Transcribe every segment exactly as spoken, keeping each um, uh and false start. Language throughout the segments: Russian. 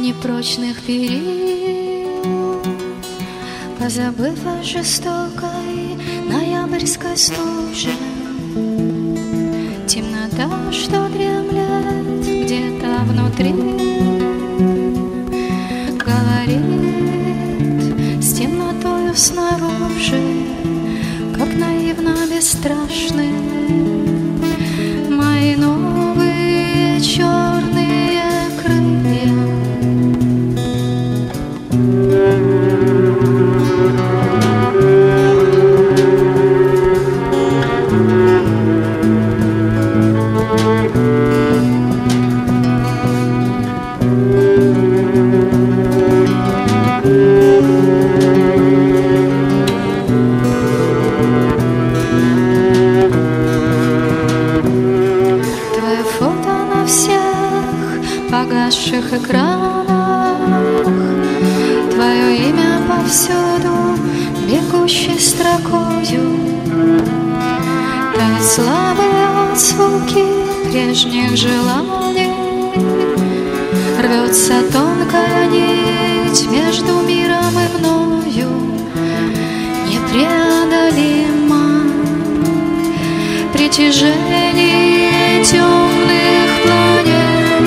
непрочных перил, позабыв о жестокой ноябрьской стуже. Темнота, что дремлет где-то внутри, говорит с темнотою снаружи, как наивно бесстрашны мои новые черные крылья. Погасших экранах, твое имя повсюду, бегущей строкою. Тают слабые отзвуки прежних желаний, рвется тонкая нить между миром и мною. Непреодолимо притяжение темных планет.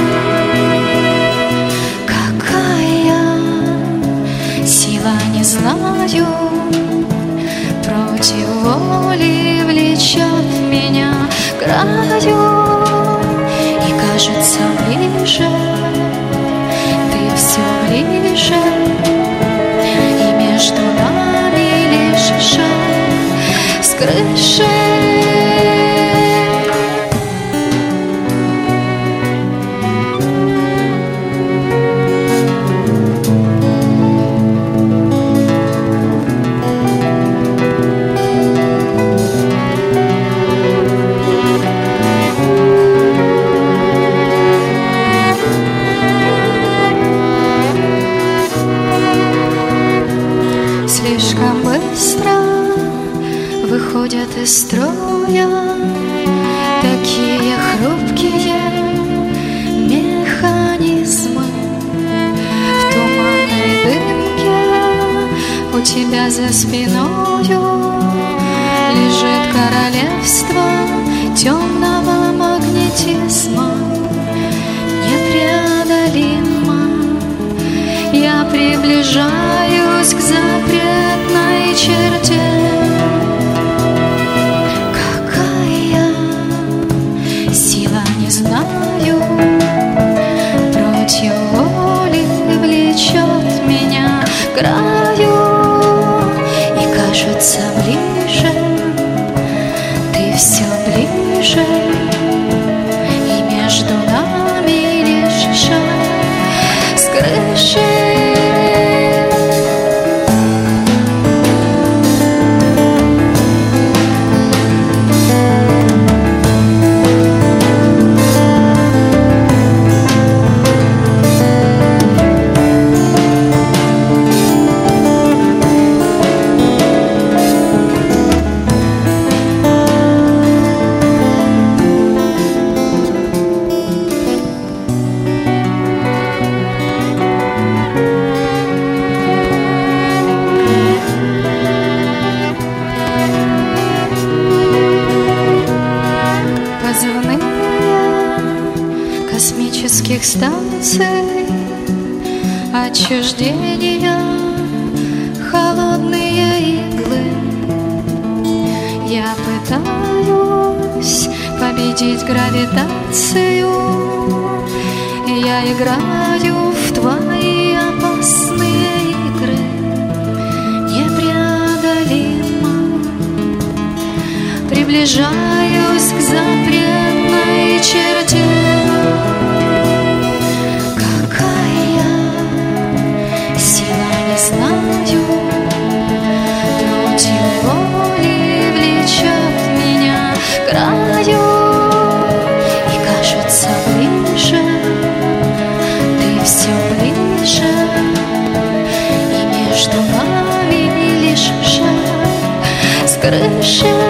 Не знаю, против воли влечет меня к краю, и кажется ближе, ты все ближе, и между нами лишь шаг с крыши. Слишком быстро выходят из строя такие хрупкие механизмы. В туманной дымке у тебя за спиною лежит королевство темного магнетизма. Непреодолимо я приближаюсь к запретной черте. Какая сила, не знаю, против воли влечет меня к краю, и кажется ближе, ты все ближе, и между нами лишь шаг с крыши. Космических станций, отчуждения, холодные иглы. Я пытаюсь победить гравитацию, я играю в твои опасные игры. Непреодолимо приближаюсь к запретной черте. Знаю, против воли влечет меня к краю, и кажется ближе, ты все ближе, и между нами лишь шаг с крыши.